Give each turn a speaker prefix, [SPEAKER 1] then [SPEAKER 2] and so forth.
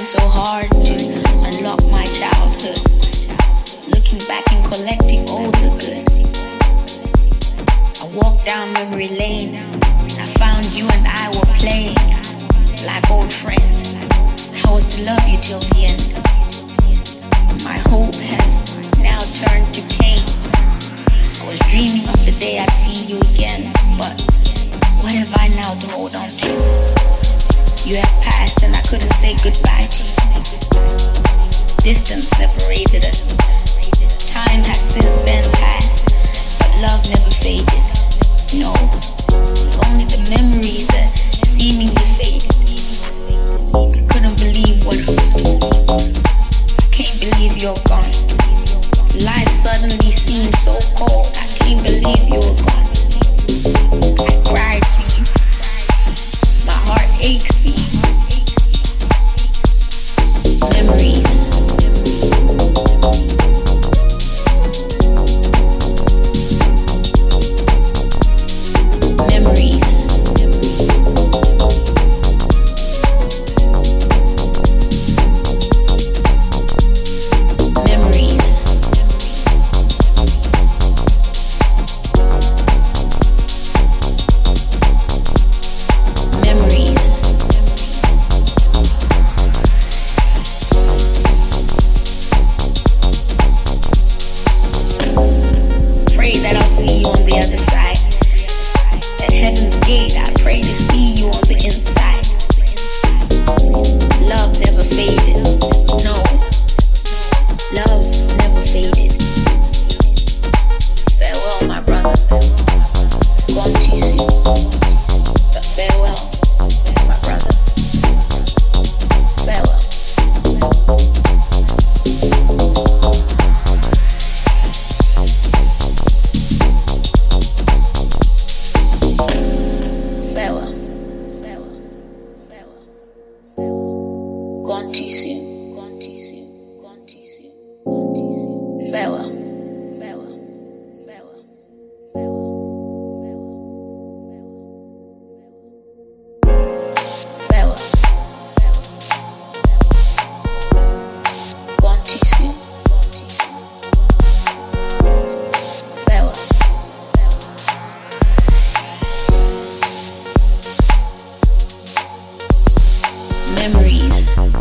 [SPEAKER 1] so hard to unlock my childhood, looking back and collecting all the good. I walked down memory lane, I found you and I were playing like old friends. I was to love you till the end. My hope has now turned to pain. I was dreaming of the day I'd see you again, but what have I now to hold on to? You have passed and I couldn't say goodbye to you. Distance separated us. Time has since then passed, but love never faded. No, it's only the memories that seemingly faded. I couldn't believe what I was doing. I can't believe you're gone. Life suddenly seemed so cold. I can't believe you were gone. I cried for you. My heart aches for you. Memories. Gone too soon. Gone too soon. Gone too soon. Gone too soon. Farewell. Farewell. Farewell. Farewell. Farewell. Gone too soon. Farewell. Memories.